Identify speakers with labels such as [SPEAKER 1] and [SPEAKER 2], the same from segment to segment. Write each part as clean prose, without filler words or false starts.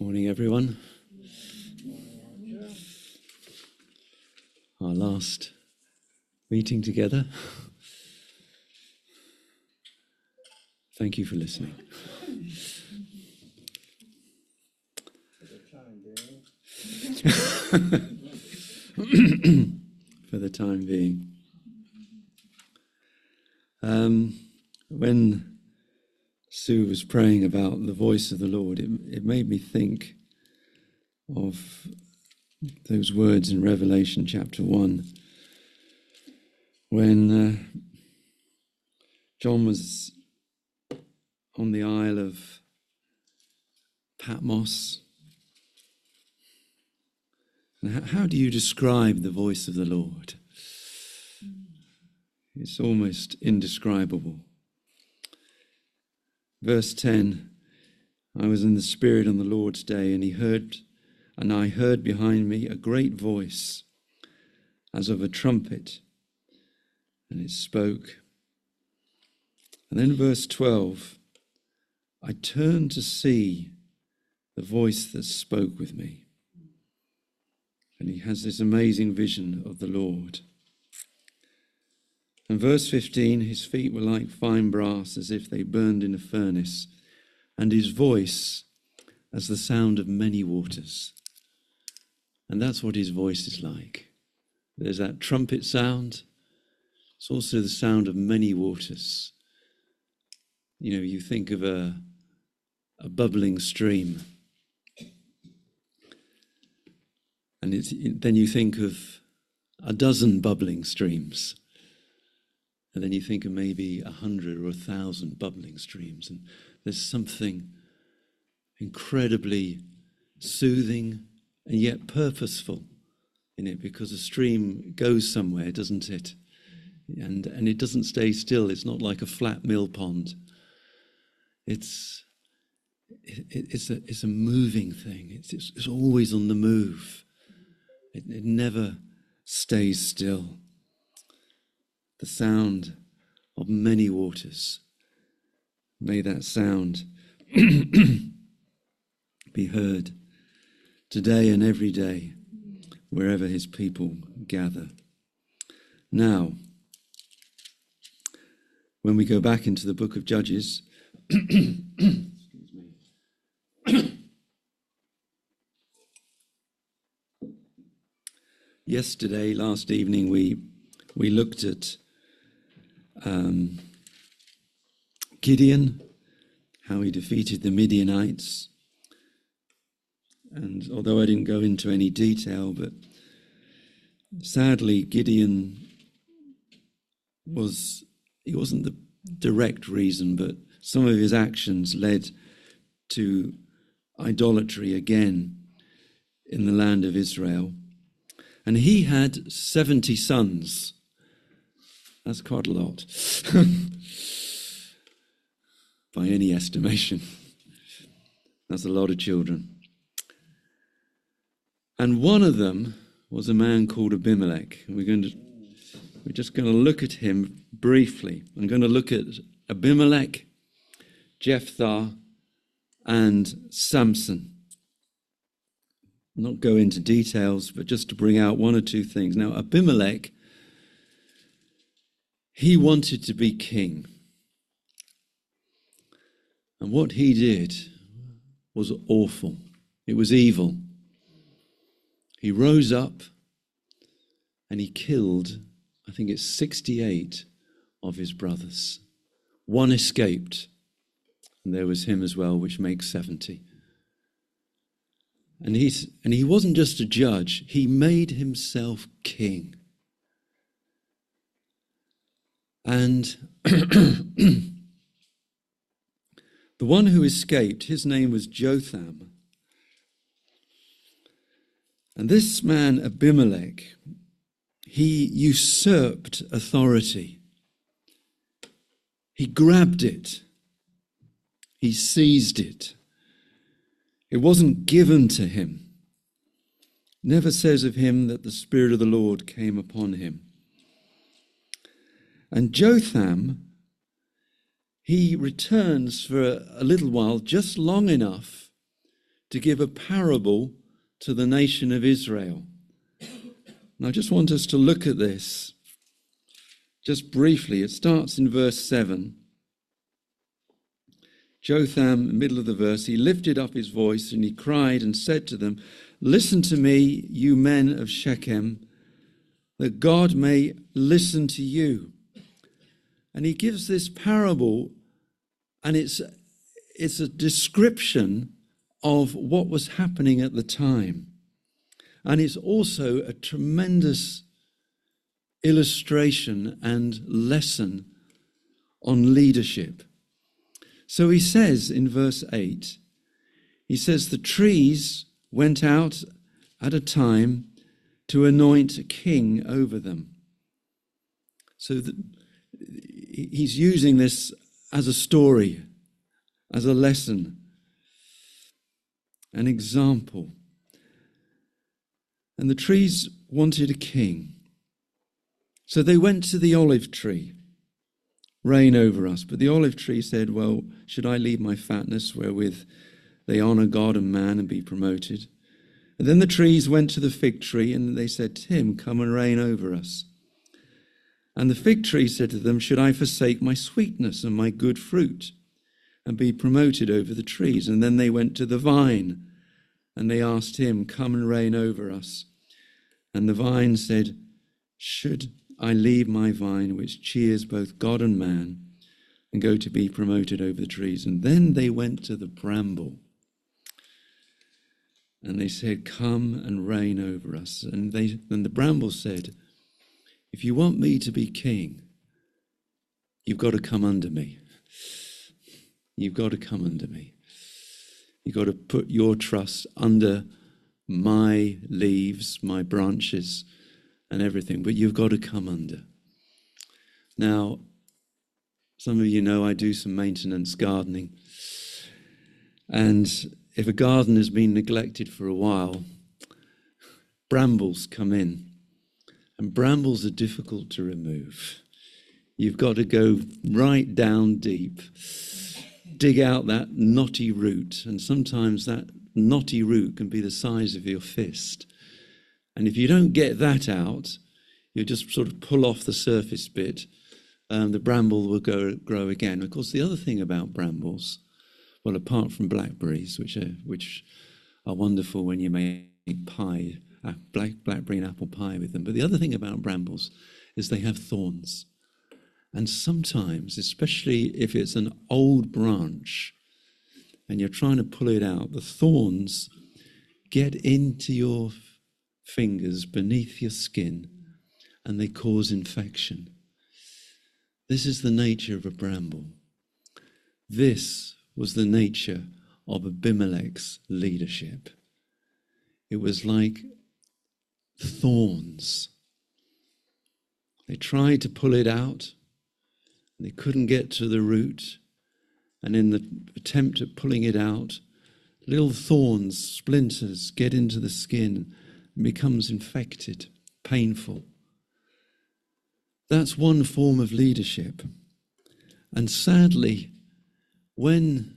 [SPEAKER 1] Morning, everyone. Our last meeting together. Thank you for listening. For the time being. When Sue was praying about the voice of the Lord, it made me think of those words in Revelation chapter 1, when John was on the Isle of Patmos. And how do you describe the voice of the Lord? It's almost indescribable. Verse 10, I was in the Spirit on the Lord's day, and I heard behind me a great voice, as of a trumpet, and it spoke. And then verse 12, I turned to see the voice that spoke with me. And he has this amazing vision of the Lord. And verse 15, his feet were like fine brass, as if they burned in a furnace, and his voice as the sound of many waters. And that's what his voice is like. There's that trumpet sound. It's also the sound of many waters. You know, you think of a bubbling stream. And then you think of a dozen bubbling streams. And then you think of maybe 100 or 1,000 bubbling streams. And there's something incredibly soothing and yet purposeful in it, because a stream goes somewhere, doesn't it? And it doesn't stay still. It's not like a flat mill pond. It's a moving thing. It's always on the move. It never stays still. The sound of many waters. May that sound be heard today and every day, wherever his people gather. Now, when we go back into the book of Judges, last evening, we looked at Gideon, how he defeated the Midianites. And although I didn't go into any detail, but sadly Gideon wasn't the direct reason, but some of his actions led to idolatry again in the land of Israel. And he had 70 sons. That's quite a lot, by any estimation. That's a lot of children. And one of them was a man called Abimelech. And we're just going to look at him briefly. I'm going to look at Abimelech, Jephthah, and Samson. I'll not go into details, but just to bring out one or two things. Now, Abimelech, he wanted to be king. And what he did was awful. It was evil. He rose up and he killed, I think it's 68 of his brothers. One escaped, and there was him as well, which makes 70. And he wasn't just a judge, he made himself king. And the one who escaped, his name was Jotham. And this man, Abimelech, he usurped authority. He grabbed it. He seized it. It wasn't given to him. It never says of him that the Spirit of the Lord came upon him. And Jotham, he returns for a little while, just long enough to give a parable to the nation of Israel. And I just want us to look at this just briefly. It starts in verse 7. Jotham, middle of the verse, he lifted up his voice and he cried and said to them, "Listen to me, you men of Shechem, that God may listen to you." And he gives this parable, and it's a description of what was happening at the time. And it's also a tremendous illustration and lesson on leadership. So he says in verse 8, he says, "The trees went out at a time to anoint a king over them." So he's using this as a story, as a lesson, an example. And the trees wanted a king. So they went to the olive tree. "Reign over us." But the olive tree said, "Well, should I leave my fatness wherewith they honour God and man and be promoted?" And then the trees went to the fig tree and they said to him, "Come and reign over us." And the fig tree said to them, "Should I forsake my sweetness and my good fruit and be promoted over the trees?" And then they went to the vine and they asked him, "Come and reign over us." And the vine said, "Should I leave my vine, which cheers both God and man, and go to be promoted over the trees?" And then they went to the bramble. And they said, "Come and reign over us." And the bramble said, "If you want me to be king, you've got to come under me. You've got to come under me. You've got to put your trust under my leaves, my branches, and everything, but you've got to come under." Now, some of you know I do some maintenance gardening. And if a garden has been neglected for a while, brambles come in. And brambles are difficult to remove. You've got to go right down deep, dig out that knotty root. And sometimes that knotty root can be the size of your fist. And if you don't get that out, you just sort of pull off the surface bit, the bramble will grow again. Of course, the other thing about brambles, well, apart from blackberries, which are wonderful when you make pie, blackberry and apple pie with them, but the other thing about brambles is they have thorns. And sometimes, especially if it's an old branch and you're trying to pull it out, the thorns get into your fingers beneath your skin and they cause infection. This is the nature of a bramble. This was the nature of Abimelech's leadership. It was like thorns. They tried to pull it out, and they couldn't get to the root. And in the attempt at pulling it out, little thorns, splinters, get into the skin and becomes infected, painful. That's one form of leadership. And sadly, when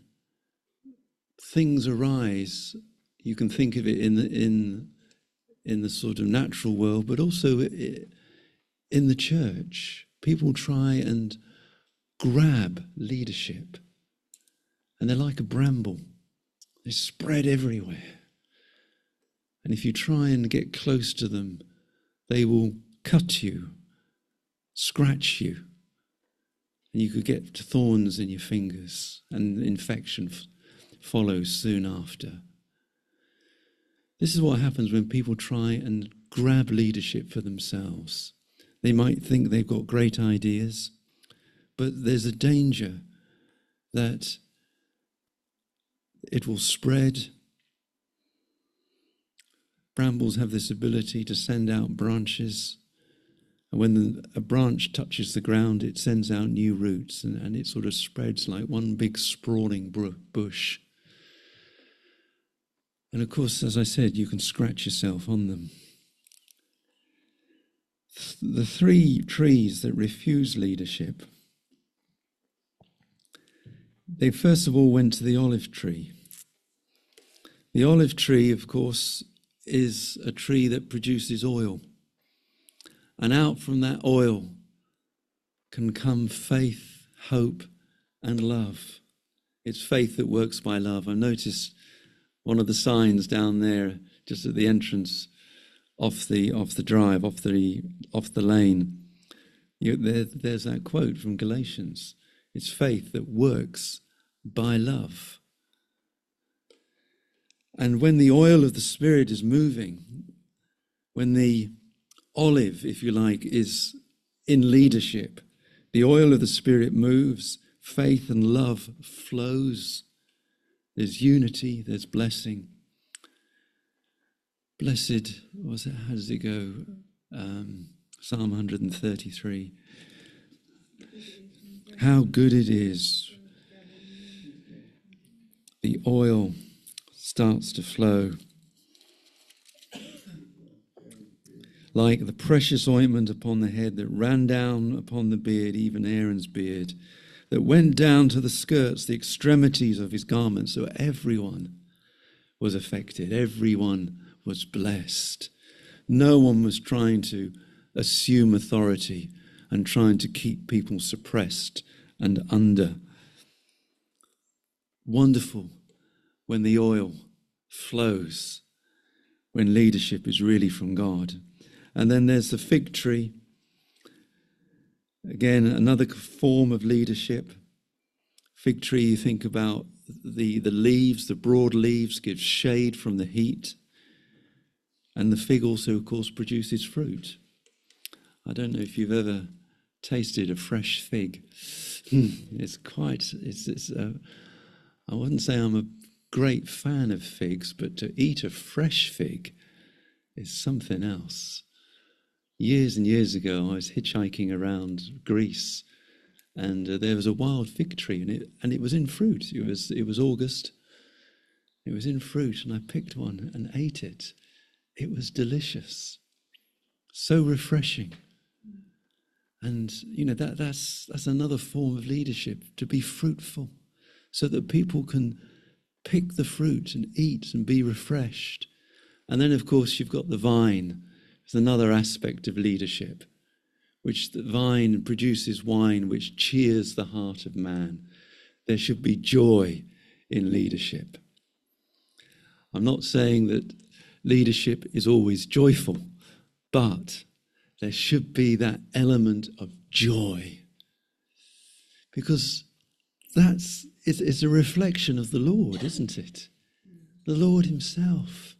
[SPEAKER 1] things arise, you can think of it in the sort of natural world, but also in the church. People try and grab leadership, and they're like a bramble. They spread everywhere. And if you try and get close to them, they will cut you, scratch you, and you could get thorns in your fingers, and infection follows soon after. This is what happens when people try and grab leadership for themselves. They might think they've got great ideas, but there's a danger that it will spread. Brambles have this ability to send out branches. And when a branch touches the ground, it sends out new roots, and it sort of spreads like one big sprawling bush. And of course, as I said, you can scratch yourself on them. The three trees that refuse leadership, they first of all went to the olive tree. The olive tree, of course, is a tree that produces oil. And out from that oil can come faith, hope, and love. It's faith that works by love. I noticed one of the signs down there, just at the entrance off the drive, off the lane. There's that quote from Galatians. It's faith that works by love. And when the oil of the Spirit is moving, when the olive, if you like, is in leadership, the oil of the Spirit moves, faith and love flows. There's unity, there's blessing. Blessed, how does it go? Psalm 133. How good it is. The oil starts to flow. Like the precious ointment upon the head that ran down upon the beard, even Aaron's beard, that went down to the skirts, the extremities of his garments. So everyone was affected. Everyone was blessed. No one was trying to assume authority and trying to keep people suppressed and under. Wonderful when the oil flows, when leadership is really from God. And then there's the fig tree. Again, another form of leadership. Fig tree, you think about the leaves, the broad leaves give shade from the heat. And the fig also, of course, produces fruit. I don't know if you've ever tasted a fresh fig. I wouldn't say I'm a great fan of figs, but to eat a fresh fig is something else. Years and years ago, I was hitchhiking around Greece, and there was a wild fig tree, and it was in fruit. It was August. It was in fruit, and I picked one and ate it. It was delicious, so refreshing. And that's another form of leadership, to be fruitful, so that people can pick the fruit and eat and be refreshed. And then, of course, you've got the vine. It's another aspect of leadership, which the vine produces wine which cheers the heart of man. There should be joy in leadership. I'm not saying that leadership is always joyful, but there should be that element of joy, because it's a reflection of the Lord, isn't it? The Lord himself.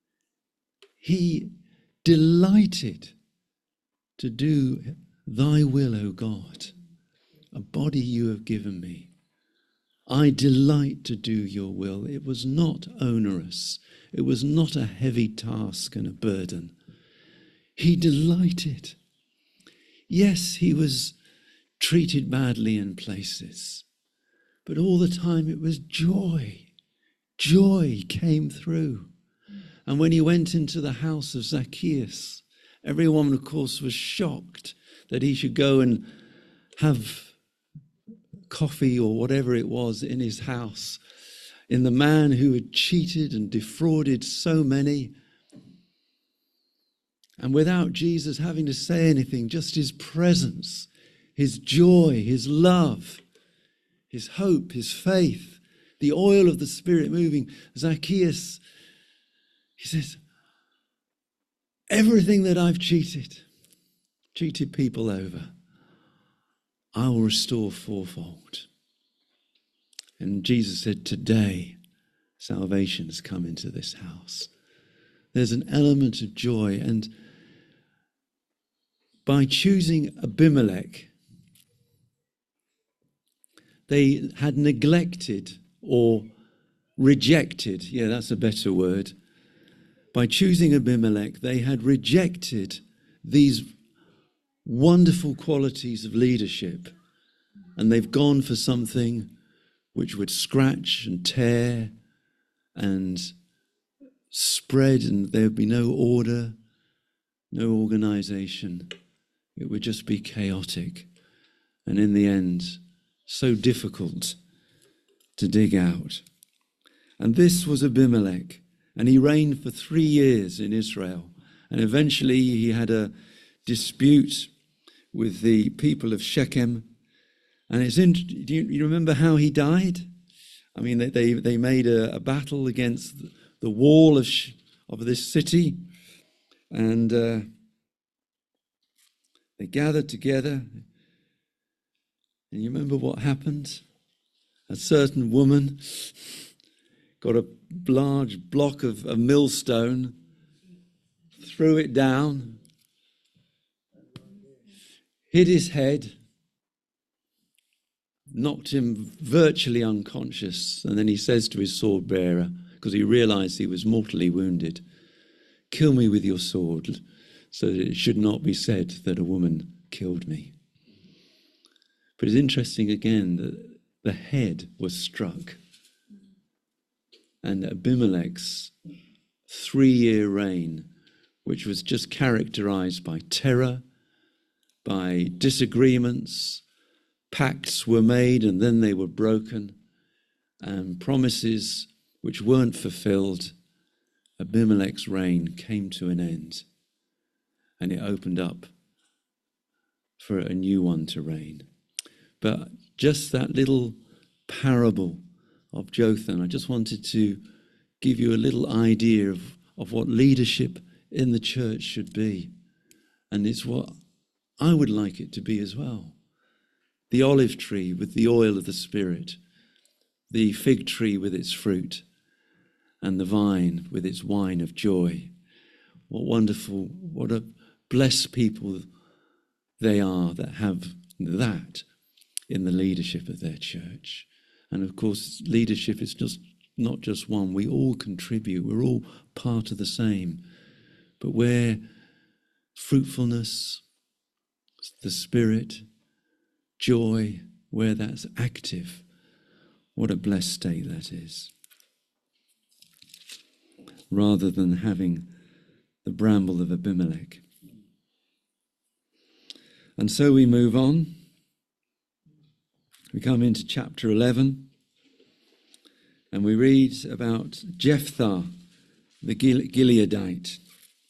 [SPEAKER 1] He delighted to do thy will, O God, a body you have given me. I delight to do your will. It was not onerous. It was not a heavy task and a burden. He delighted. Yes, he was treated badly in places, but all the time it was joy. Joy came through. And when he went into the house of Zacchaeus, everyone, of course, was shocked that he should go and have coffee or whatever it was in his house, in the man who had cheated and defrauded so many. And without Jesus having to say anything, just his presence, his joy, his love, his hope, his faith, the oil of the Spirit moving. Zacchaeus, he says, everything that I've cheated people over, I will restore fourfold. And Jesus said, today, salvation has come into this house. There's an element of joy. And by choosing Abimelech, they had neglected or rejected, that's a better word. By choosing Abimelech, they had rejected these wonderful qualities of leadership, and they've gone for something which would scratch and tear and spread, and there would be no order, no organization. It would just be chaotic, and in the end, so difficult to dig out. And this was Abimelech, and he reigned for 3 years in Israel. And eventually he had a dispute with the people of Shechem. And do you remember how he died? I mean, they made a battle against the wall of this city, and they gathered together. And you remember what happened? A certain woman got a large block of a millstone, threw it down, hit his head, knocked him virtually unconscious, and then he says to his sword bearer, because he realized he was mortally wounded, "Kill me with your sword, so that it should not be said that a woman killed me." But it's interesting again that the head was struck, and Abimelech's 3-year reign, which was just characterized by terror, by disagreements, pacts were made and then they were broken, and promises which weren't fulfilled. Abimelech's reign came to an end, and it opened up for a new one to reign. But just that little parable of Jotham, I just wanted to give you a little idea of what leadership in the church should be. And it's what I would like it to be as well. The olive tree with the oil of the Spirit, the fig tree with its fruit, and the vine with its wine of joy. What wonderful, what a blessed people they are that have that in the leadership of their church. And of course, leadership is just not just one. We all contribute. We're all part of the same. But where fruitfulness, the Spirit, joy, where that's active, what a blessed state that is. Rather than having the bramble of Abimelech. And so we move on. We come into chapter 11, and we read about Jephthah, the Gileadite,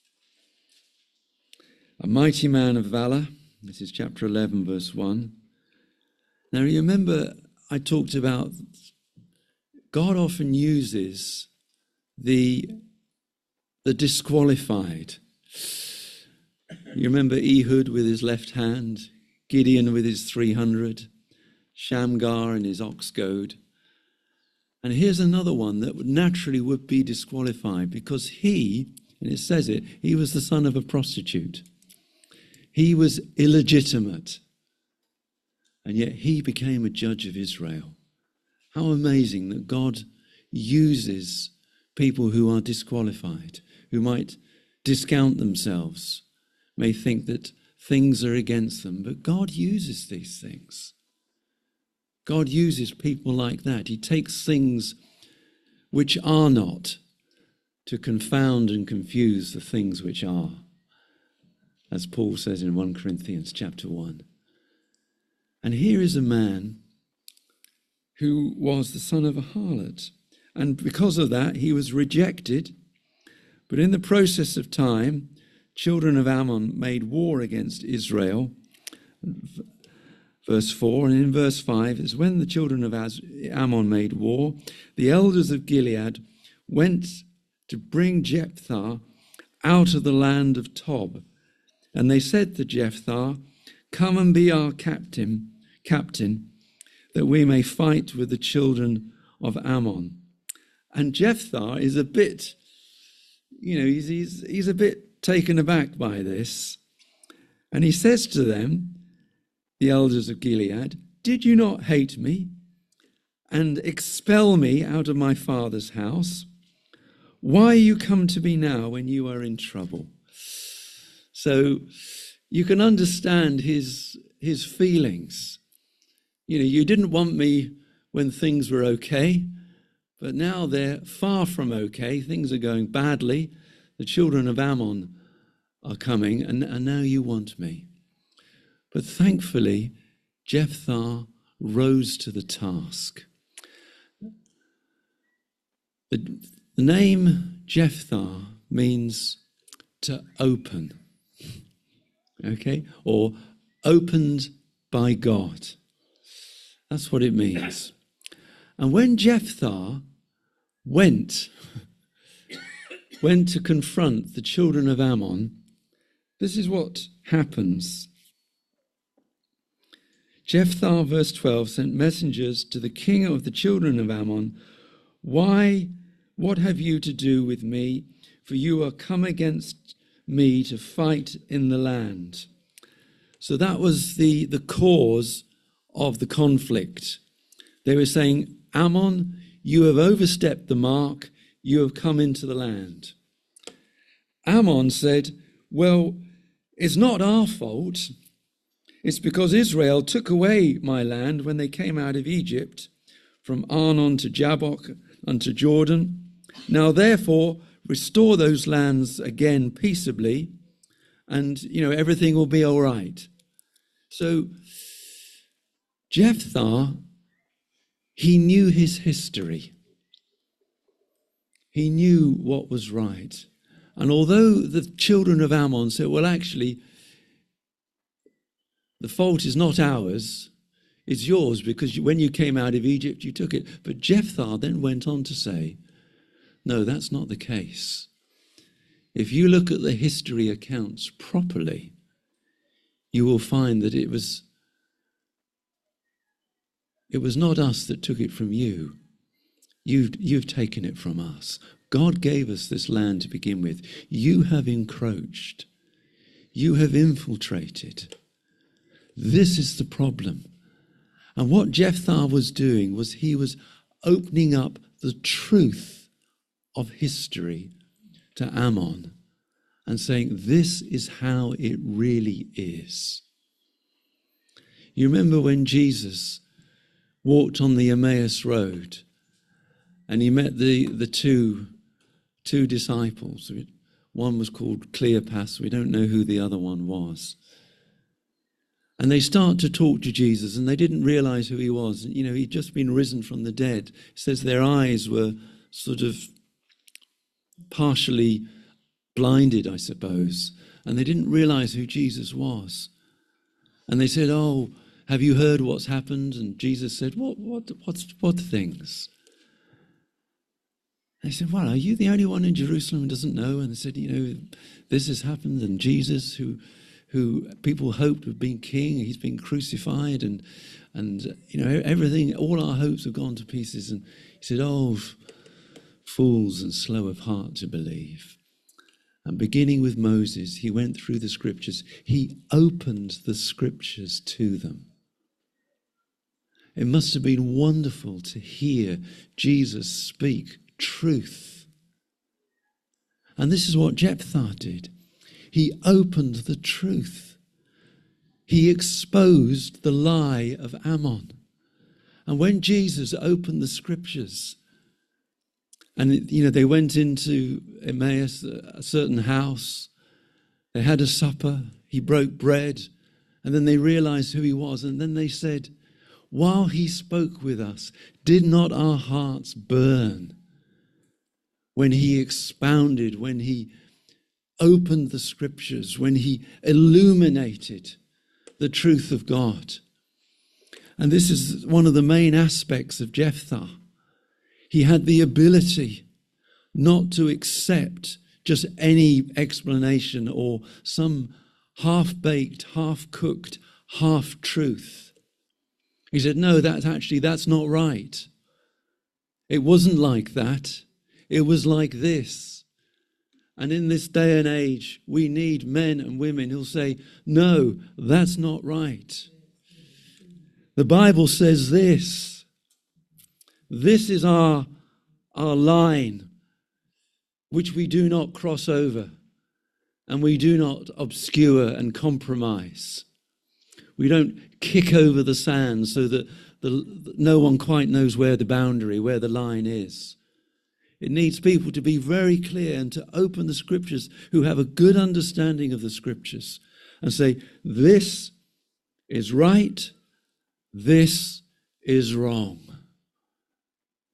[SPEAKER 1] a mighty man of valor. This is chapter 11, verse 1. Now, you remember I talked about God often uses the disqualified. You remember Ehud with his left hand, Gideon with his 300, Shamgar and his ox goad. And here's another one that naturally would be disqualified because he, and it says it, he was the son of a prostitute. He was illegitimate. And yet he became a judge of Israel. How amazing that God uses people who are disqualified, who might discount themselves, may think that things are against them. But God uses these things. God uses people like that. He takes things which are not to confound and confuse the things which are, as Paul says in 1 Corinthians chapter 1. And here is a man who was the son of a harlot. And because of that, he was rejected. But in the process of time, children of Ammon made war against Israel. Verse 4, and in verse 5 is when the children of Ammon made war, the elders of Gilead went to bring Jephthah out of the land of Tob. And they said to Jephthah, "Come and be our captain, that we may fight with the children of Ammon." And Jephthah is a bit, he's a bit taken aback by this. And he says to them, the elders of Gilead, "Did you not hate me and expel me out of my father's house? Why are you come to me now when you are in trouble?" So you can understand his feelings. You didn't want me when things were okay, but now they're far from okay. Things are going badly. The children of Ammon are coming, and now you want me. But thankfully, Jephthah rose to the task. The name Jephthah means to open, okay, or opened by God. That's what it means. And when Jephthah went to confront the children of Ammon, this is what happens. Jephthah, verse 12, sent messengers to the king of the children of Ammon. Why? What have you to do with me? For you are come against me to fight in the land. So that was the cause of the conflict. They were saying, Ammon, you have overstepped the mark. You have come into the land. Ammon said, well, it's not our fault. It's because Israel took away my land when they came out of Egypt, from Arnon to Jabbok unto Jordan. Now, therefore, restore those lands again peaceably, and, everything will be all right. So, Jephthah, he knew his history. He knew what was right. And although the children of Ammon said, well, actually, the fault is not ours, it's yours, because when you came out of Egypt, you took it. But Jephthah then went on to say, no, that's not the case. If you look at the history accounts properly, you will find that it was not us that took it from you. You've taken it from us. God gave us this land to begin with. You have encroached. You have infiltrated. This is the problem. And what Jephthah was doing was he was opening up the truth of history to Ammon and saying, this is how it really is. You remember when Jesus walked on the Emmaus Road and he met the two disciples. One was called Cleopas. We don't know who the other one was. And they start to talk to Jesus, and they didn't realize who he was. He'd just been risen from the dead. It says their eyes were sort of partially blinded, I suppose, and they didn't realize who Jesus was. And they said, oh, have you heard what's happened? And Jesus said, what things? They said, well, are you the only one in Jerusalem who doesn't know? And they said, this has happened, and Jesus, who people hoped would be king, he's been crucified, and everything, all our hopes have gone to pieces. And he said, oh, fools and slow of heart to believe. And beginning with Moses, he went through the scriptures. He opened the scriptures to them. It must have been wonderful to hear Jesus speak truth. And this is what Jephthah did. He opened the truth. He exposed the lie of Ammon. And when Jesus opened the scriptures, and they went into Emmaus, a certain house, they had a supper, he broke bread, and then they realized who he was. And then they said, while he spoke with us, did not our hearts burn when he expounded, when he opened the scriptures, when he illuminated the truth of God? And this is one of the main aspects of Jephthah. He had the ability not to accept just any explanation or some half-baked, half-cooked, half-truth. He said, no, that's not right. It wasn't like that. It was like this. And in this day and age, we need men and women who'll say, no, that's not right. The Bible says this. This is our line, which we do not cross over, and we do not obscure and compromise. We don't kick over the sand so that no one quite knows where the boundary, where the line is. It needs people to be very clear and to open the scriptures, who have a good understanding of the scriptures, and say, this is right, this is wrong.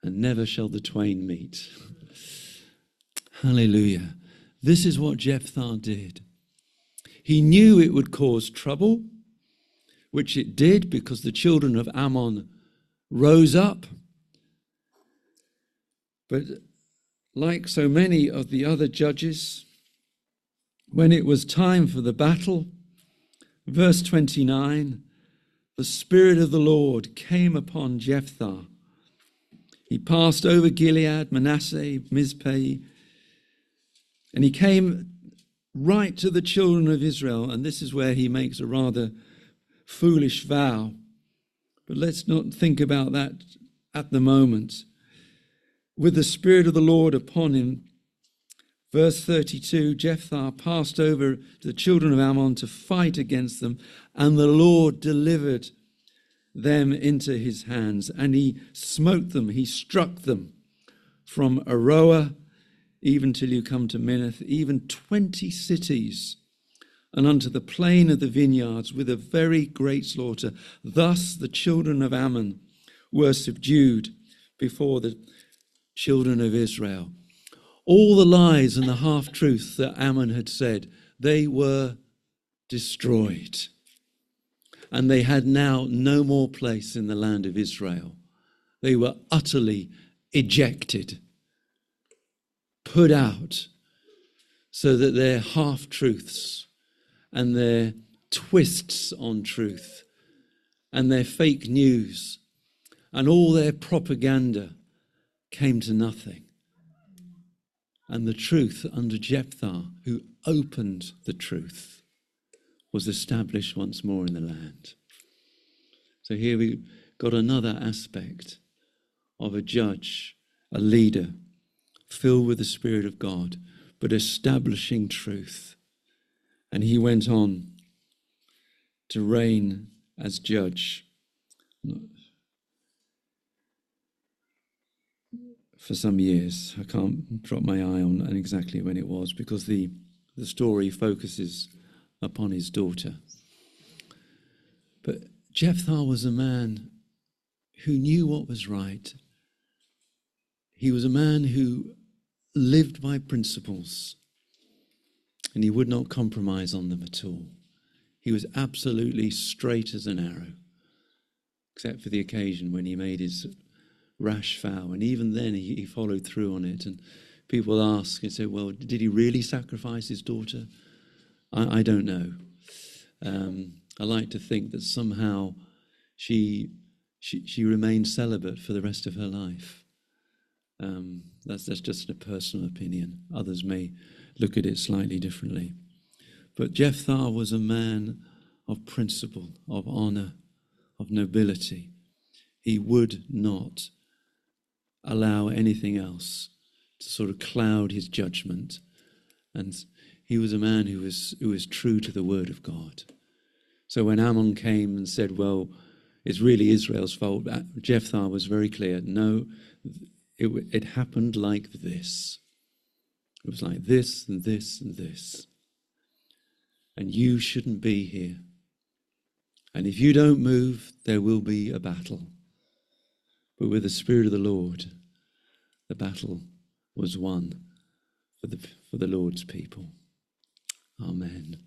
[SPEAKER 1] and never shall the twain meet. Hallelujah. This is what Jephthah did. He knew it would cause trouble, which it did, because the children of Ammon rose up. But like so many of the other judges, when it was time for the battle, verse 29, the Spirit of the Lord came upon Jephthah. He passed over Gilead, Manasseh, Mizpeh, and he came right to the children of Israel, and this is where he makes a rather foolish vow. But let's not think about that at the moment. With the Spirit of the Lord upon him, verse 32, Jephthah passed over to the children of Ammon to fight against them, and the Lord delivered them into his hands, and he smote them, he struck them from Aroer even till you come to Minnith, even 20 cities, and unto the plain of the vineyards with a very great slaughter. Thus the children of Ammon were subdued before the children of Israel. All the lies and the half-truths that Ammon had said, they were destroyed. And they had now no more place in the land of Israel. They were utterly ejected, put out, so that their half-truths and their twists on truth and their fake news and all their propaganda came to nothing. And the truth under Jephthah, who opened the truth, was established once more in the land. So here we got another aspect of a judge, a leader, filled with the Spirit of God, but establishing truth. And he went on to reign as judge for some years. I can't drop my eye on exactly when it was, because the story focuses upon his daughter. But Jephthah was a man who knew what was right. He was a man who lived by principles, and he would not compromise on them at all. He was absolutely straight as an arrow, except for the occasion when he made his rash vow, and even then he followed through on it. And people ask and say, well, did he really sacrifice his daughter? I don't know. I like to think that somehow she remained celibate for the rest of her life. That's just a personal opinion. Others may look at it slightly differently. But Jephthah was a man of principle, of honor, of nobility. He would not allow anything else to sort of cloud his judgment. And he was a man who was true to the word of God. So when Ammon came and said, well, it's really Israel's fault, Jephthah was very clear. No, it happened like this. It was like this and this and this. And you shouldn't be here. And if you don't move, there will be a battle. But with the Spirit of the Lord, the battle was won for the Lord's people. Amen.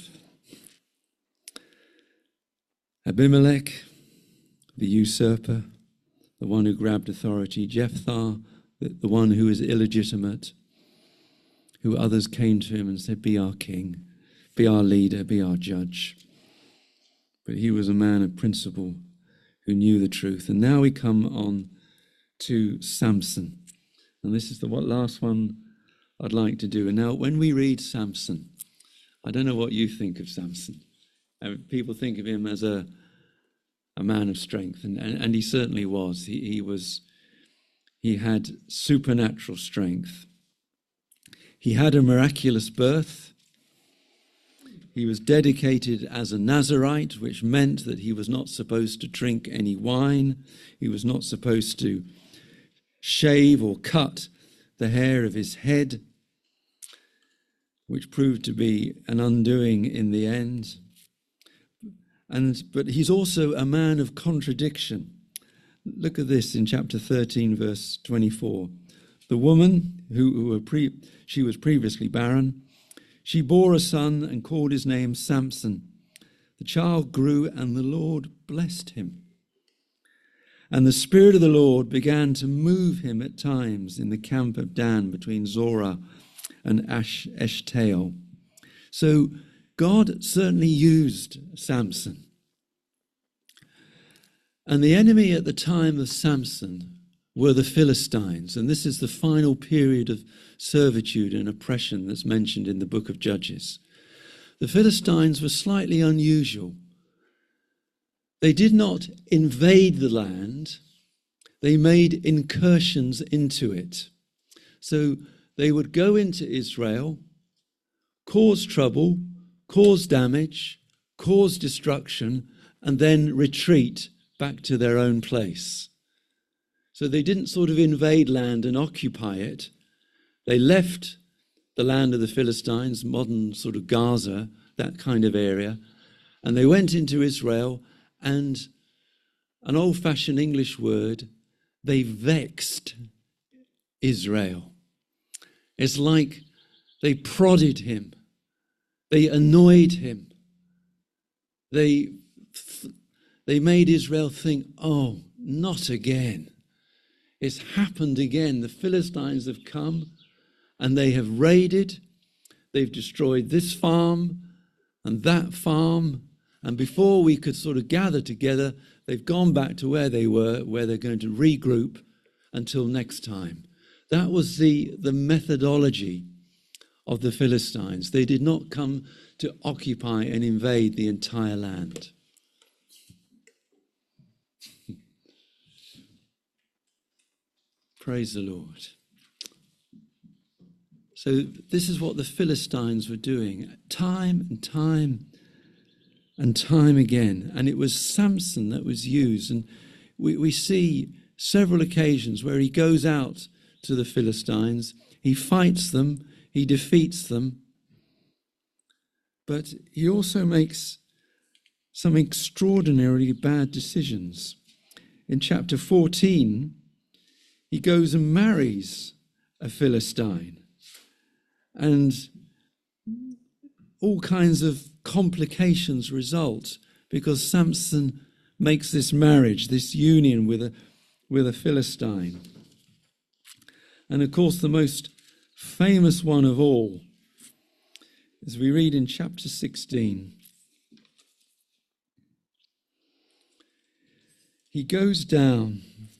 [SPEAKER 1] Abimelech, the usurper, the one who grabbed authority. Jephthah, the one who is illegitimate, who others came to him and said, be our king, be our leader, be our judge. But he was a man of principle who knew the truth. And now we come on to Samson. And this is the last one I'd like to do. And now when we read Samson, I don't know what you think of Samson. People think of him as a man of strength, and he certainly was. He had supernatural strength. He had a miraculous birth. He was dedicated as a Nazirite, which meant that he was not supposed to drink any wine. He was not supposed to shave or cut the hair of his head, which proved to be an undoing in the end. But he's also a man of contradiction. Look at this in chapter 13, verse 24. The woman she was previously barren, she bore a son and called his name Samson. The child grew and the Lord blessed him. And the Spirit of the Lord began to move him at times in the camp of Dan between Zorah and Eshtaol. So God certainly used Samson. And the enemy at the time of Samson were the Philistines. And this is the final period of servitude and oppression that's mentioned in the book of Judges. The Philistines were slightly unusual. They did not invade the land. They made incursions into it. So they would go into Israel, cause trouble, cause damage, cause destruction, and then retreat back to their own place. So they didn't sort of invade land and occupy it. They left the land of the Philistines, modern sort of Gaza, that kind of area, and they went into Israel, and an old-fashioned English word, they vexed Israel. It's like they prodded him. They annoyed him. They made Israel think, oh, not again. It's happened again. The Philistines have come and they have raided. They've destroyed this farm and that farm. And before we could sort of gather together, they've gone back to where they were, where they're going to regroup until next time. That was the methodology of the Philistines. They did not come to occupy and invade the entire land. Praise the Lord. So this is what the Philistines were doing time and time and time again. And it was Samson that was used. And we see several occasions where he goes out to the Philistines. He fights them. He defeats them. But he also makes some extraordinarily bad decisions. In chapter 14, he goes and marries a Philistine. And all kinds of complications result because Samson makes this marriage, this union with a Philistine. And of course, the most famous one of all, as we read in chapter 16, he goes down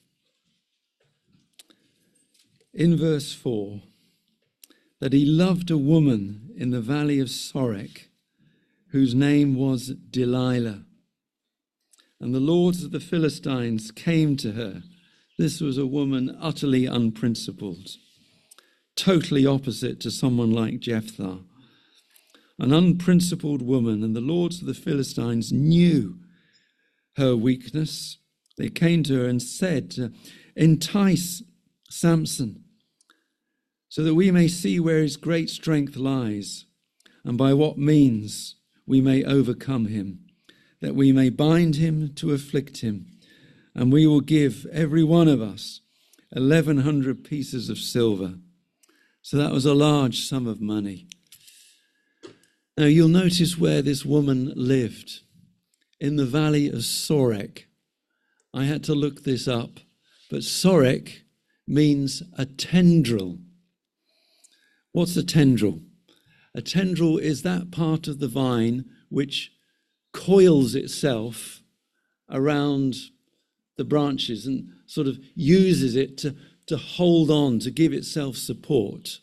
[SPEAKER 1] in verse 4 that he loved a woman in the valley of Sorek whose name was Delilah. And the lords of the Philistines came to her. This was a woman utterly unprincipled, totally opposite to someone like Jephthah. An unprincipled woman, and the lords of the Philistines knew her weakness. They came to her and said, entice Samson, so that we may see where his great strength lies, and by what means we may overcome him, that we may bind him to afflict him, and we will give every one of us 1,100 pieces of silver. So that was a large sum of money. Now you'll notice where this woman lived, in the valley of Sorek. I had to look this up, but Sorek means a tendril. What's a tendril? A tendril is that part of the vine which coils itself around the branches and sort of uses it to hold on, to give itself support.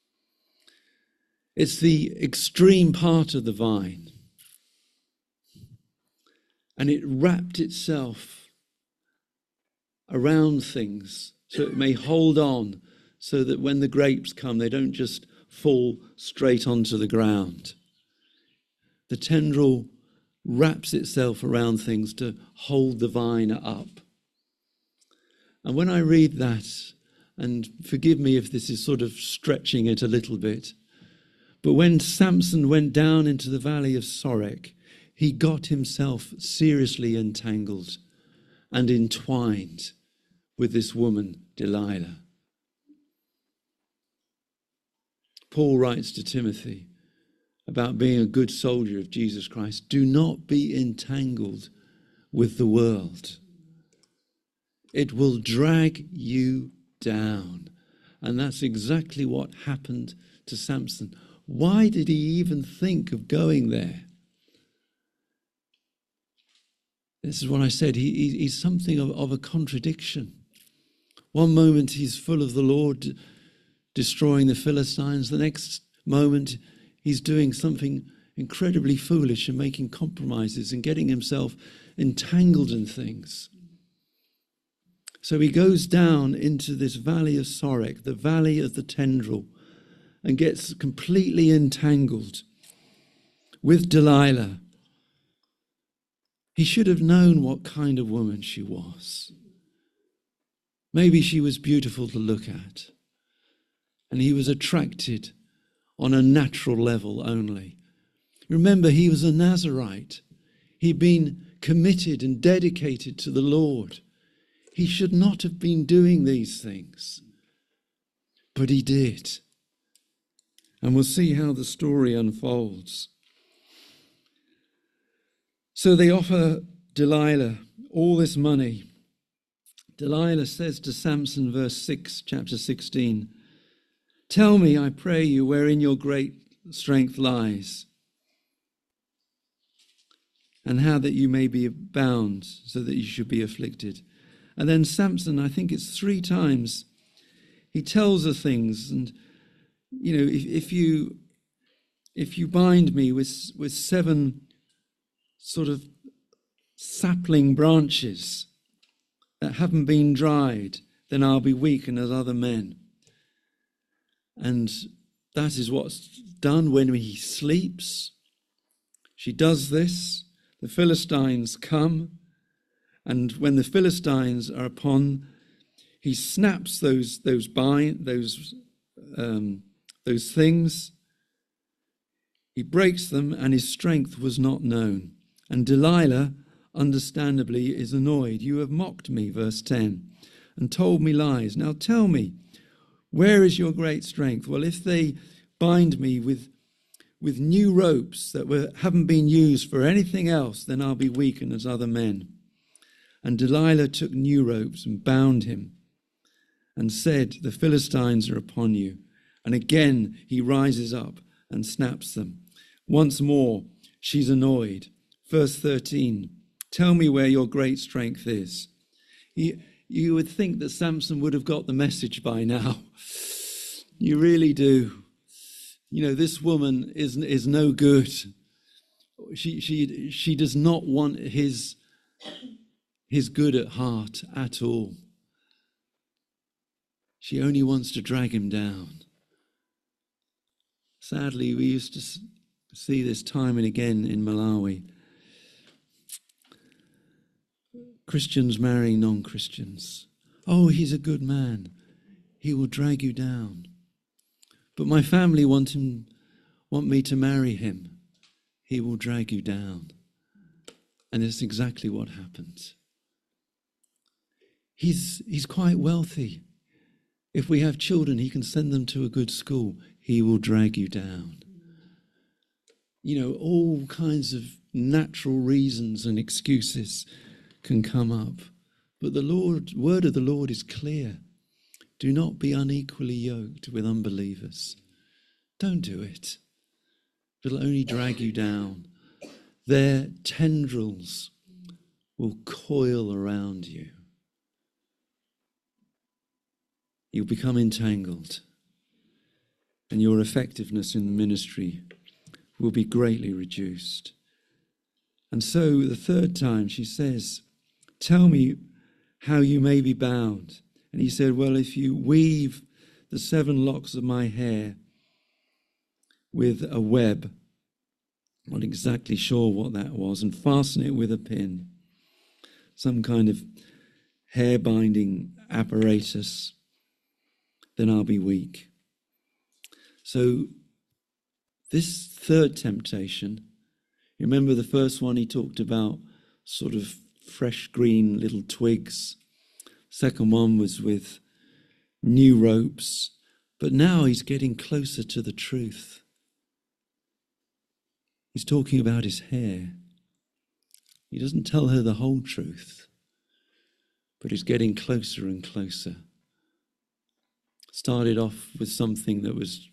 [SPEAKER 1] It's the extreme part of the vine. And it wrapped itself around things so it may hold on, so that when the grapes come, they don't just fall straight onto the ground. The tendril wraps itself around things to hold the vine up. And when I read that, and forgive me if this is sort of stretching it a little bit, but when Samson went down into the valley of Sorek, he got himself seriously entangled. and entwined with this woman, Delilah. Paul writes to Timothy about being a good soldier of Jesus Christ. Do not be entangled with the world. It will drag you down. And that's exactly what happened to Samson. Why did he even think of going there? This is what I said. He's something of a contradiction. One moment he's full of the Lord, destroying the Philistines. The next moment he's doing something incredibly foolish and making compromises and getting himself entangled in things. So he goes down into this valley of Sorek, the valley of the tendril, and gets completely entangled with Delilah. He should have known what kind of woman she was. Maybe she was beautiful to look at, and he was attracted on a natural level only. Remember, he was a Nazirite. He'd been committed and dedicated to the Lord. He should not have been doing these things, but he did. And we'll see how the story unfolds. So they offer Delilah all this money. Delilah says to Samson, verse 6, chapter 16, "Tell me, I pray you, wherein your great strength lies, and how that you may be bound, so that you should be afflicted." And then Samson, I think it's 3 times, he tells her things. And, you know, if you bind me with 7 sort of sapling branches that haven't been dried, then I'll be weak and as other men. And that is what's done when he sleeps. She does this. The Philistines come. And when the Philistines are upon, he snaps those things. He breaks them, and his strength was not known. And Delilah, understandably, is annoyed. "You have mocked me," verse 10, "and told me lies. Now tell me, where is your great strength?" Well, if they bind me with new ropes that haven't been used for anything else, then I'll be weakened as other men. And Delilah took new ropes and bound him and said, "The Philistines are upon you." And again he rises up and snaps them. Once more she's annoyed. Verse 13, "Tell me where your great strength is." You would think that Samson would have got the message by now. You really do. You know, this woman is no good. She does not want his good at heart at all. She only wants to drag him down. Sadly, we used to see this time and again in Malawi. Christians marrying non-Christians. "Oh, he's a good man. He will drag you down. But my family want me to marry him. He will drag you down." And it's exactly what happens. He's quite wealthy. If we have children, he can send them to a good school. He will drag you down. You know, all kinds of natural reasons and excuses can come up. But the word of the Lord is clear. Do not be unequally yoked with unbelievers. Don't do it. It'll only drag you down. Their tendrils will coil around you. You'll become entangled, and your effectiveness in the ministry will be greatly reduced. And so the 3rd time she says, "Tell me how you may be bound." And he said, "Well, if you weave the 7 locks of my hair with a web," not exactly sure what that was, "and fasten it with a pin," some kind of hair binding apparatus, "then I'll be weak." So this 3rd temptation, remember the first one he talked about sort of fresh green little twigs. Second one was with new ropes. But now he's getting closer to the truth. He's talking about his hair. He doesn't tell her the whole truth, but he's getting closer and closer. Started off with something that was,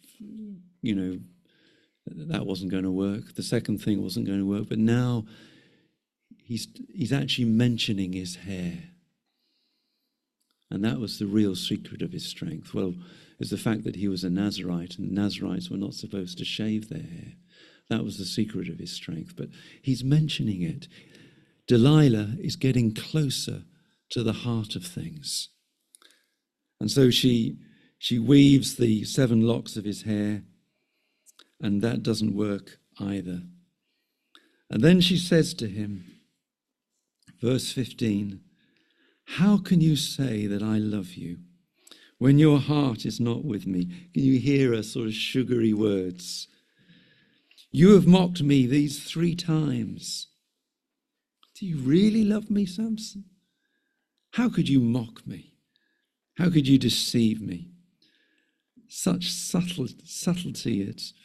[SPEAKER 1] that wasn't going to work. The second thing wasn't going to work, but now he's actually mentioning his hair. And that was the real secret of his strength. Well, is the fact that he was a Nazirite, and Nazirites were not supposed to shave their hair. That was the secret of his strength. But he's mentioning it. Delilah is getting closer to the heart of things. And so she weaves the 7 locks of his hair, and that doesn't work either. And then she says to him, verse 15, "How can you say that I love you when your heart is not with me?" Can you hear her sort of sugary words? "You have mocked me these 3 times. Do you really love me, Samson? How could you mock me? How could you deceive me?" Such subtlety,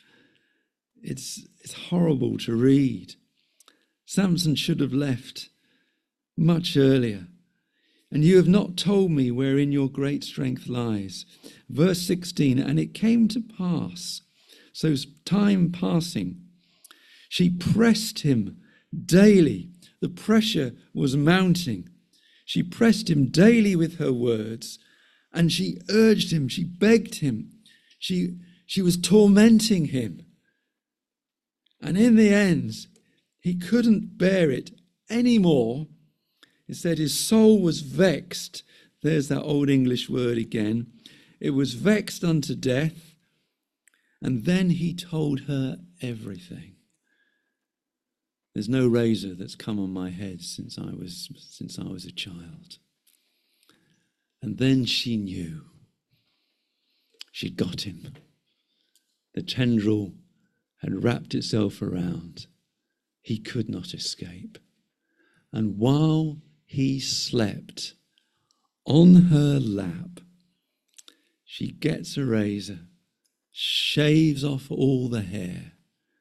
[SPEAKER 1] it's horrible to read. Samson should have left much earlier. "And you have not told me wherein your great strength lies." Verse 16, "And it came to pass," so time passing, "she pressed him daily." The pressure was mounting. She pressed him daily with her words, and she urged him, she begged him, she was tormenting him. And in the end, he couldn't bear it anymore. It said his soul was vexed. There's that old English word again. It was vexed unto death. And then he told her everything. "There's no razor that's come on my head since I was a child." And then she knew. She'd got him. The tendril had wrapped itself around. He could not escape. And while he slept on her lap, she gets a razor, shaves off all the hair.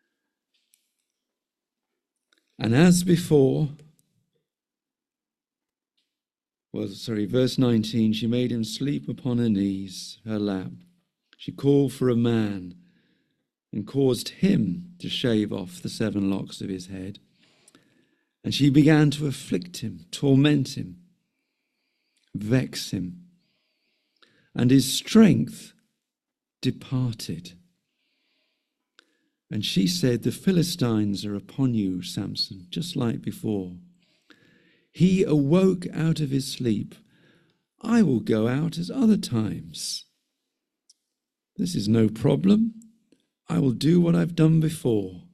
[SPEAKER 1] And as before, verse 19, she made him sleep upon her knees, her lap. She called for a man and caused him to shave off the 7 locks of his head. And she began to afflict him, torment him, vex him. And his strength departed. And she said, "The Philistines are upon you, Samson," just like before. He awoke out of his sleep. "I will go out as other times. This is no problem. I will do what I've done before."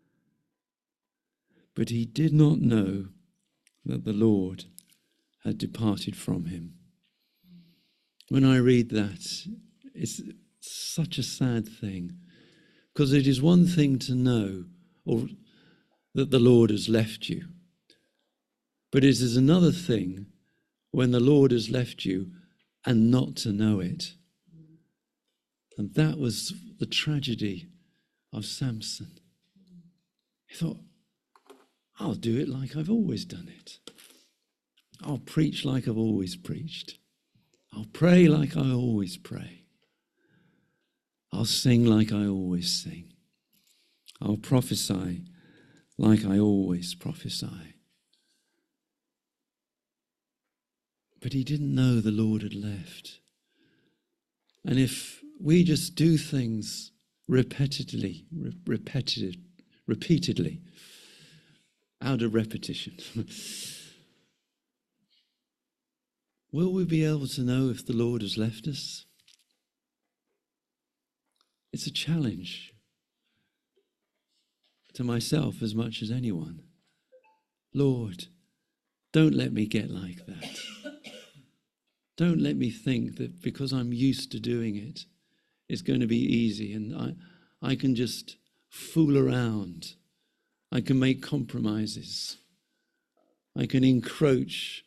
[SPEAKER 1] But he did not know that the Lord had departed from him. When I read that, it's such a sad thing, because it is one thing to know that the Lord has left you, but it is another thing when the Lord has left you and not to know it. And that was the tragedy of Samson. He thought, "I'll do it like I've always done it. I'll preach like I've always preached. I'll pray like I always pray. I'll sing like I always sing. I'll prophesy like I always prophesy." But he didn't know the Lord had left. And if we just do things repeatedly, out of repetition, will we be able to know if the Lord has left us? It's a challenge to myself as much as anyone. Lord, don't let me get like that. Don't let me think that because I'm used to doing it, it's going to be easy and I can just fool around. I can make compromises. I can encroach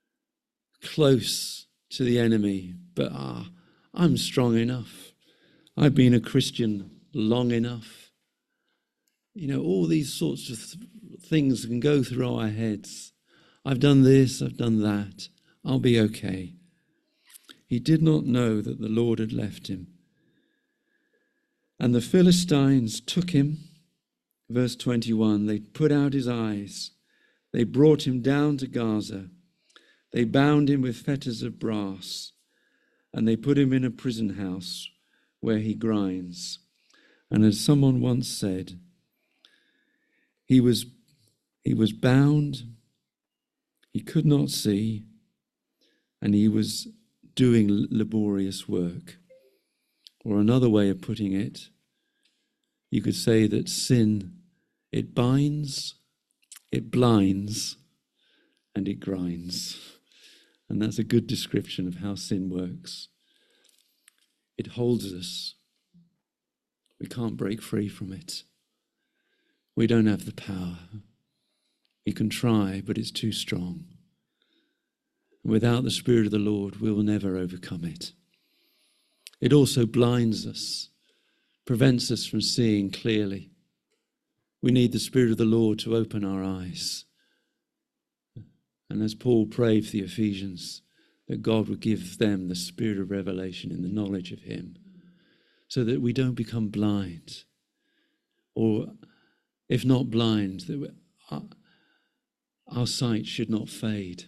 [SPEAKER 1] close to the enemy, but I'm strong enough. I've been a Christian long enough. You know, all these sorts of things can go through our heads. I've done this, I've done that. I'll be okay. He did not know that the Lord had left him. And the Philistines took him, verse 21, they put out his eyes. They brought him down to Gaza. They bound him with fetters of brass, and they put him in a prison house where he grinds. And as someone once said, he was bound, he could not see, and he was doing laborious work. Or another way of putting it, you could say that sin, it binds, it blinds, and it grinds. And that's a good description of how sin works. It holds us. We can't break free from it. We don't have the power. We can try, but it's too strong. Without the Spirit of the Lord, we will never overcome it. It also blinds us, prevents us from seeing clearly. We need the Spirit of the Lord to open our eyes. And as Paul prayed for the Ephesians, that God would give them the spirit of revelation in the knowledge of him, so that we don't become blind. Or if not blind, that our sight should not fade.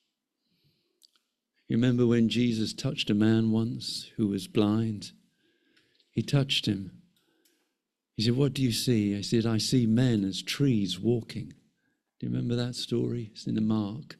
[SPEAKER 1] You remember when Jesus touched a man once who was blind? He touched him. He said, "What do you see?" I said, "I see men as trees walking." Do you remember that story? It's in the Mark.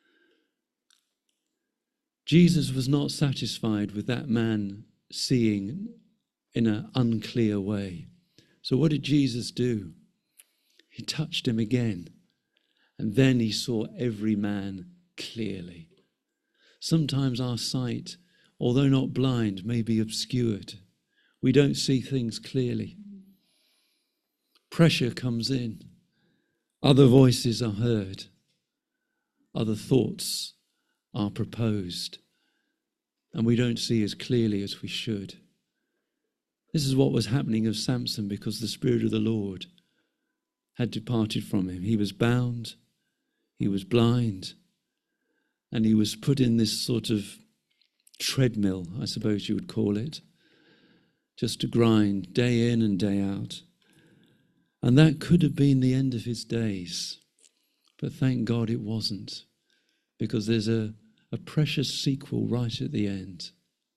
[SPEAKER 1] Jesus was not satisfied with that man seeing in an unclear way. So what did Jesus do? He touched him again, and then he saw every man clearly. Sometimes our sight, although not blind, may be obscured. We don't see things clearly. Pressure comes in. Other voices are heard. Other thoughts are proposed. And we don't see as clearly as we should. This is what was happening of Samson because the Spirit of the Lord had departed from him. He was bound, he was blind, and he was put in this sort of treadmill, I suppose you would call it, just to grind day in and day out. And that could have been the end of his days. But thank God it wasn't, because there's a precious sequel right at the end.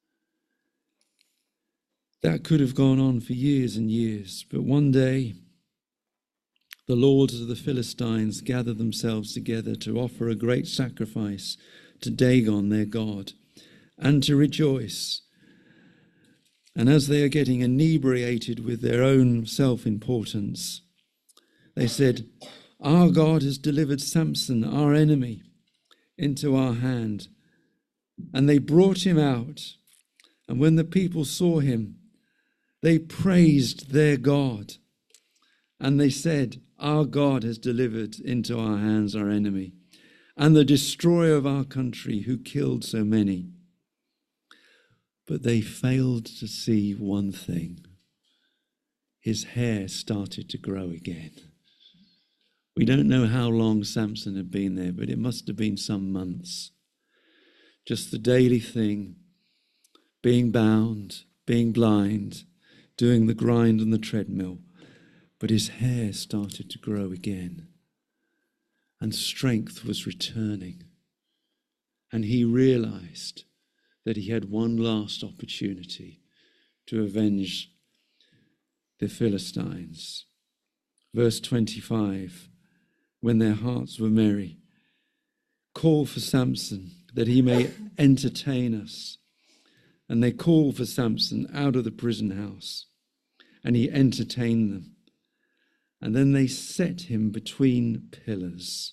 [SPEAKER 1] That could have gone on for years and years, but one day the lords of the Philistines gathered themselves together to offer a great sacrifice to Dagon, their god, and to rejoice. And as they are getting inebriated with their own self-importance, they said, "Our God has delivered Samson, our enemy, into our hand." And they brought him out. And when the people saw him, they praised their God. And they said, "Our God has delivered into our hands our enemy, and the destroyer of our country who killed so many." But they failed to see one thing. His hair started to grow again. We don't know how long Samson had been there, but it must have been some months. Just the daily thing, being bound, being blind, doing the grind on the treadmill. But his hair started to grow again, and strength was returning. And he realized that he had one last opportunity to avenge the Philistines. Verse 25, when their hearts were merry, "Call for Samson, that he may entertain us." And they called for Samson out of the prison house, and he entertained them. And then they set him between pillars,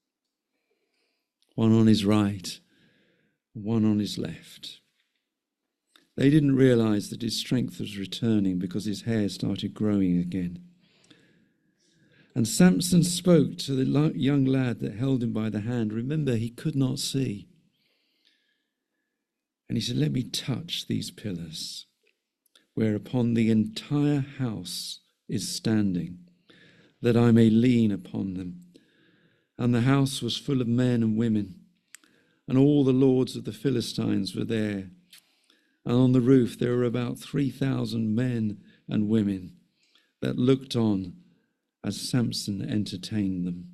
[SPEAKER 1] one on his right, one on his left. They didn't realize that his strength was returning because his hair started growing again. And Samson spoke to the young lad that held him by the hand. Remember, he could not see. And he said, let me touch these pillars, whereupon the entire house is standing, that I may lean upon them. And the house was full of men and women, and all the lords of the Philistines were there. And on the roof there were about 3,000 men and women that looked on as Samson entertained them.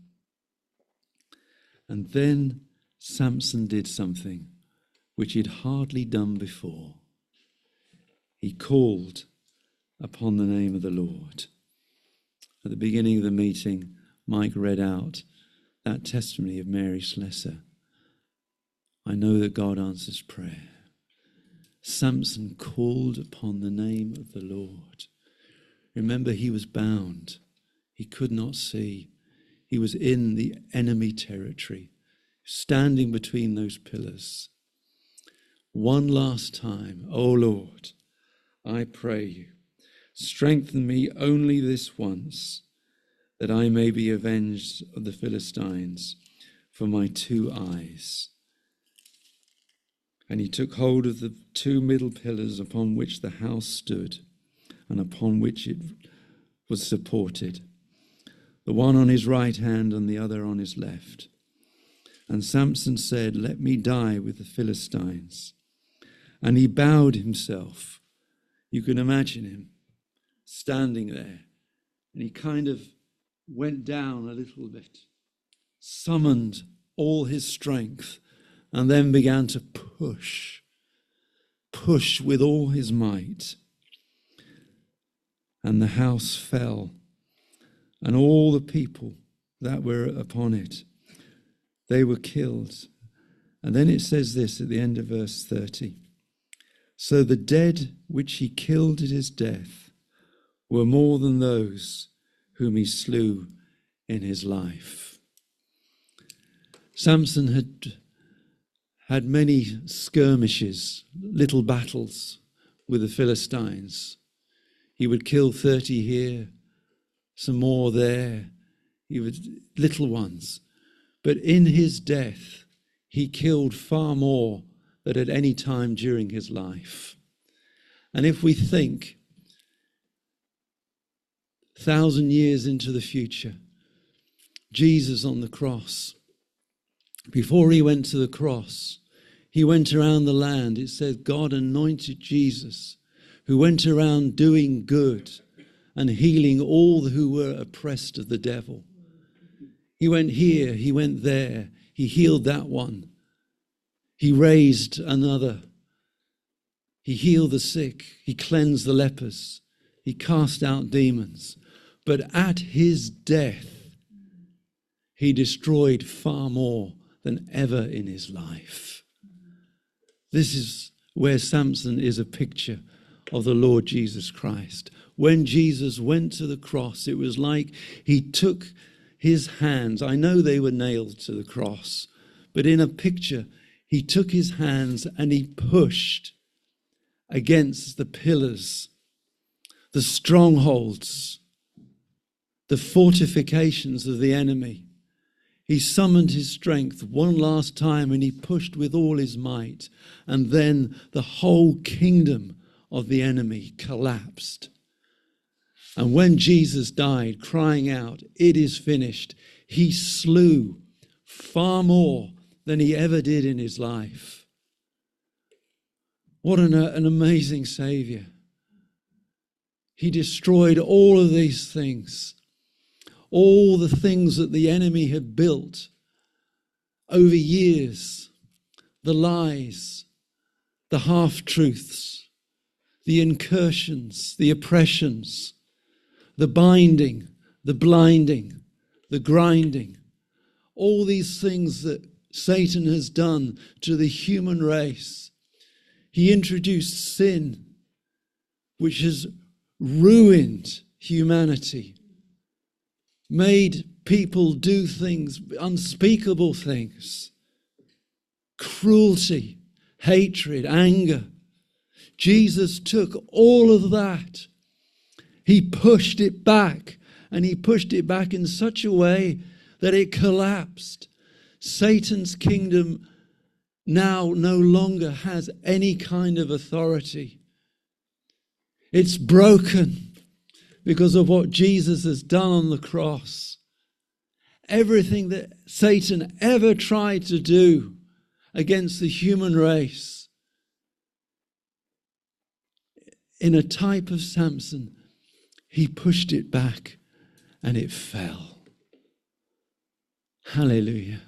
[SPEAKER 1] And then Samson did something which he'd hardly done before. He called upon the name of the Lord. At the beginning of the meeting, Mike read out that testimony of Mary Slessor. I know that God answers prayer. Samson called upon the name of the Lord. Remember, he was bound. He could not see. He was in the enemy territory, standing between those pillars. One last time, O Lord, I pray you, strengthen me only this once, that I may be avenged of the Philistines for my 2 eyes. And he took hold of the 2 middle pillars upon which the house stood and upon which it was supported, the one on his right hand and the other on his left. And Samson said, let me die with the Philistines. And he bowed himself. You can imagine him standing there. And he kind of went down a little bit, summoned all his strength, and then began to push with all his might. And the house fell, and all the people that were upon it, they were killed. And then it says this at the end of verse 30. So the dead which he killed at his death were more than those whom he slew in his life. Samson had many skirmishes, little battles with the Philistines. He would kill 30 here, some more there. He would little ones. But in his death, he killed far more than at any time during his life. And if we think 1,000 years into the future, Jesus on the cross, before he went to the cross, he went around the land. It says God anointed Jesus, who went around doing good and healing all who were oppressed of the devil. He went here, he went there, he healed that one. He raised another. He healed the sick. He cleansed the lepers. He cast out demons. But at his death, he destroyed far more than ever in his life. This is where Samson is a picture of the Lord Jesus Christ. When Jesus went to the cross, it was like he took his hands. I know they were nailed to the cross, but in a picture, he took his hands and he pushed against the pillars, the strongholds, the fortifications of the enemy. He summoned his strength one last time and he pushed with all his might. And then the whole kingdom of the enemy collapsed. And when Jesus died, crying out, "It is finished," he slew far more than he ever did in his life. What an amazing Savior. He destroyed all of these things, all the things that the enemy had built over years, the lies, the half-truths, the incursions, the oppressions, the binding, the blinding, the grinding, all these things that Satan has done to the human race. He introduced sin, which has ruined humanity, made people do things, unspeakable things, cruelty, hatred, anger. Jesus took all of that. He pushed it back and he pushed it back in such a way that it collapsed. Satan's kingdom now no longer has any kind of authority. It's broken because of what Jesus has done on the cross. Everything that Satan ever tried to do against the human race, in a type of Samson, he pushed it back and it fell. Hallelujah.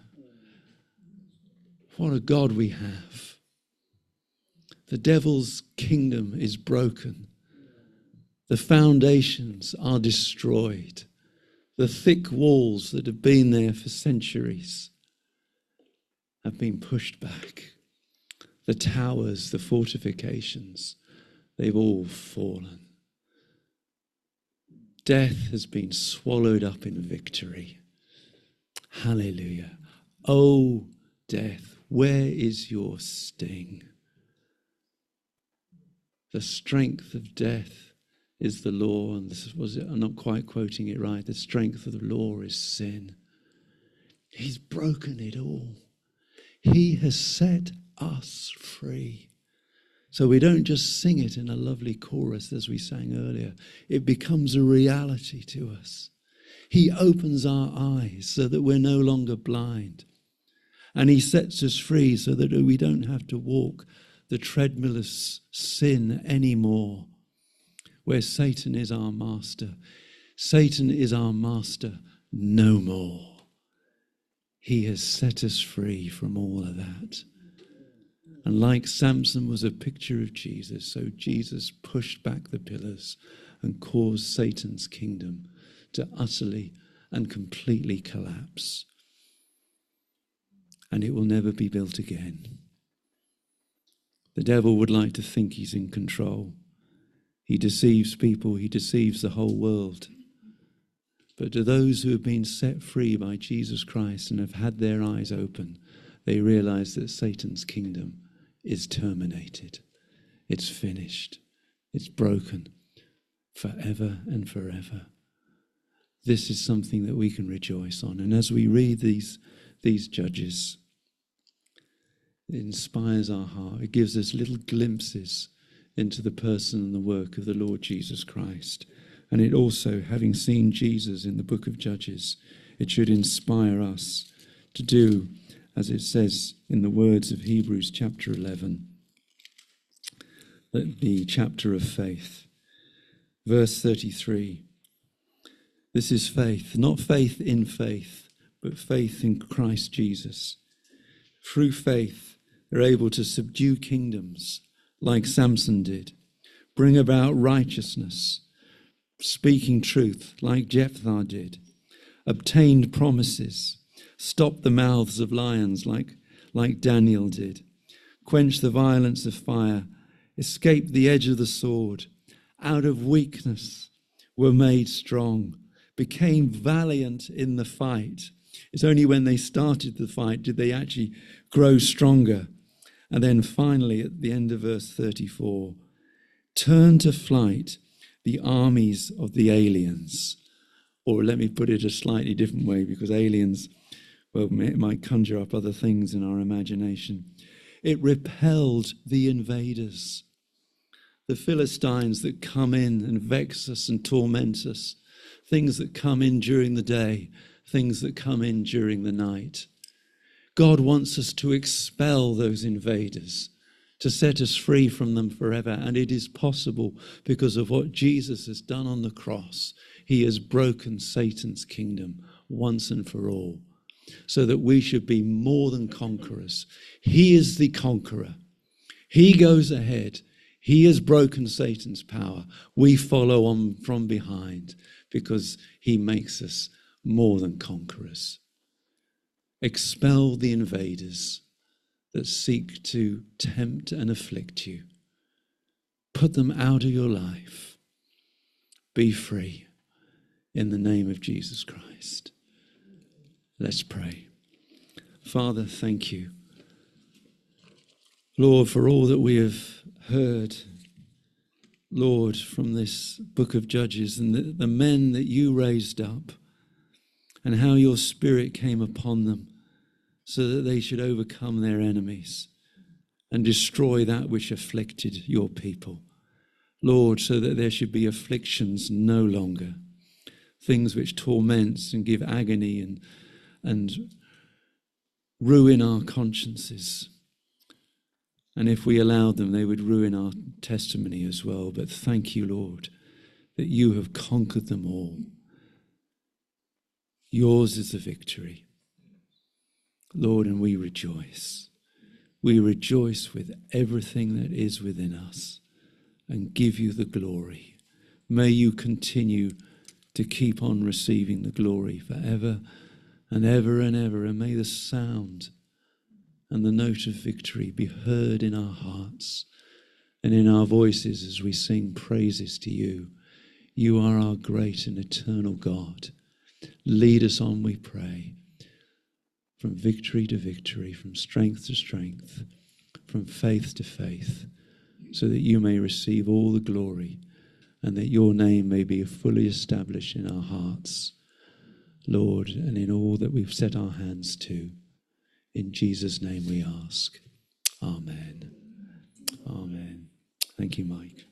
[SPEAKER 1] What a God we have. The devil's kingdom is broken. The foundations are destroyed. The thick walls that have been there for centuries have been pushed back. The towers, the fortifications, they've all fallen. Death has been swallowed up in victory. Hallelujah. Oh, death, where is your sting? The strength of death is the law, and this was it, I'm not quite quoting it right. The strength of the law is sin. He's broken it all. He has set us free. So we don't just sing it in a lovely chorus as we sang earlier. It becomes a reality to us. He opens our eyes so that we're no longer blind. And he sets us free so that we don't have to walk the treadmill of sin anymore, where Satan is our master. Satan is our master no more. He has set us free from all of that. And like Samson was a picture of Jesus, so Jesus pushed back the pillars and caused Satan's kingdom to utterly and completely collapse. And it will never be built again. The devil would like to think he's in control. He deceives people, he deceives the whole world. But to those who have been set free by Jesus Christ and have had their eyes open, they realize that Satan's kingdom is terminated. It's finished. It's broken forever and forever. This is something that we can rejoice on. And as we read these Judges, it inspires our heart. It gives us little glimpses into the person and the work of the Lord Jesus Christ. And it also, having seen Jesus in the book of Judges, it should inspire us to do as it says in the words of Hebrews chapter 11, the chapter of faith. Verse 33, this is faith, not faith in faith, but faith in Christ Jesus. Through faith, they're able to subdue kingdoms like Samson did, bring about righteousness, speaking truth like Jephthah did, obtained promises, stop the mouths of lions like Daniel did, quench the violence of fire, escape the edge of the sword, out of weakness were made strong, became valiant in the fight. It's only when they started the fight did they actually grow stronger. And then finally at the end of verse 34, turn to flight the armies of the aliens. Or let me put it a slightly different way, because aliens, well, it might conjure up other things in our imagination. It repelled the invaders, the Philistines that come in and vex us and torment us, things that come in during the day, things that come in during the night. God wants us to expel those invaders, to set us free from them forever. And it is possible because of what Jesus has done on the cross. He has broken Satan's kingdom once and for all, so that we should be more than conquerors. He is the conqueror. He goes ahead. He has broken Satan's power. We follow on from behind because he makes us more than conquerors. Expel the invaders that seek to tempt and afflict you. Put them out of your life. Be free in the name of Jesus Christ. Let's pray. Father, thank you, Lord, for all that we have heard Lord, from this book of Judges and the men that you raised up and how your Spirit came upon them so that they should overcome their enemies and destroy that which afflicted your people. Lord, so that there should be afflictions no longer, things which torment and give agony and ruin our consciences. And if we allowed them, they would ruin our testimony as well. But thank you, Lord, that you have conquered them all. Yours is the victory, Lord, and we rejoice. We rejoice with everything that is within us and give you the glory. May you continue to keep on receiving the glory forever and ever and ever. And may the sound and the note of victory be heard in our hearts and in our voices as we sing praises to you. You are our great and eternal God. Lead us on, we pray, from victory to victory, from strength to strength, from faith to faith, so that you may receive all the glory and that your name may be fully established in our hearts, Lord, and in all that we've set our hands to. In Jesus' name we ask. Amen. Amen. Thank you, Mike.